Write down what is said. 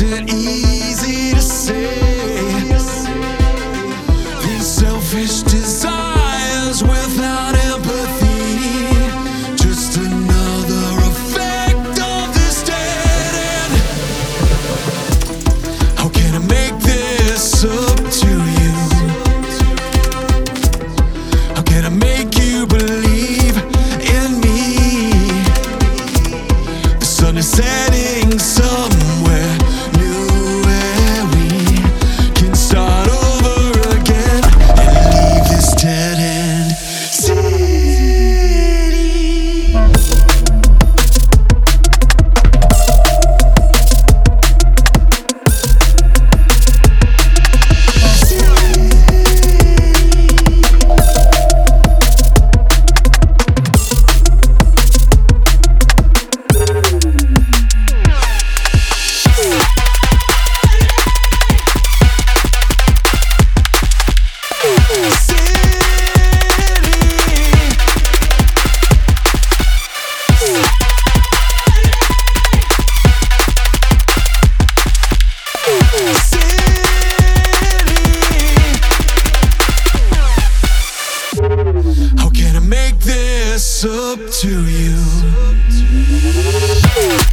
it easy to say these selfish desires without empathy, just another effect of this dead end. How can I make this up to you? How can I make you believe in me? The sun is setting somewhere new where we can start over again and leave this dead end city. How can I make this up to you?